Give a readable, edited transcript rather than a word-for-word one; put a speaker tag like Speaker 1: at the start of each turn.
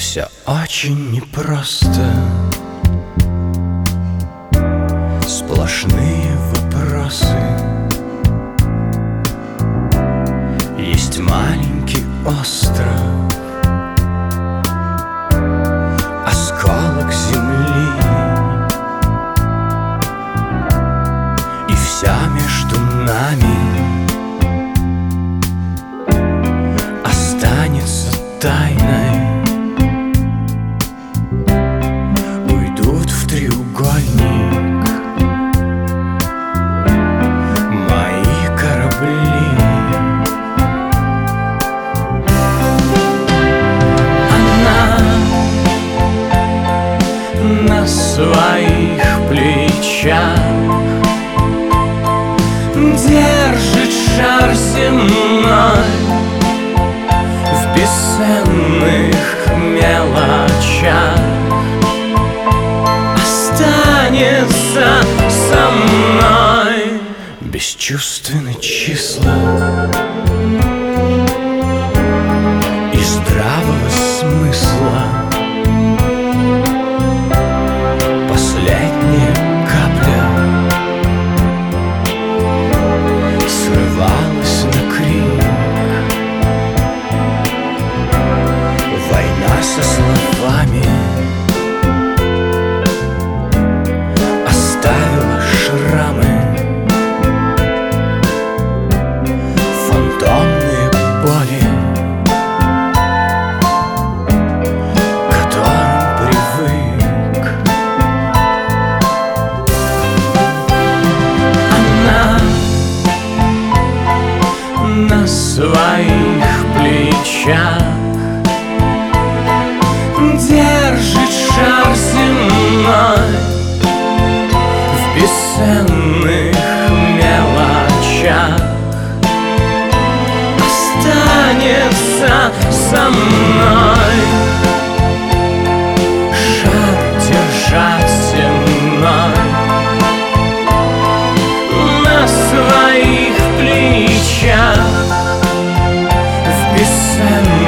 Speaker 1: Все очень непросто, сплошные вопросы. Есть маленький остров, осколок земли, и вся между нами останется тайной. Уйдут в треугольник мои корабли. Она на своих плечах держит шар земной в бесценных мелочах. Останется со мной бесчувственные числа и здравого смысла. Последняя капля срывалась на крик. Война со словами оставила шрамы, фантомные боли, к которым привык. Она на своих плечах держит шар земной в бесценных мелочах. Останется со мной шар держать земной на своих плечах в бесценных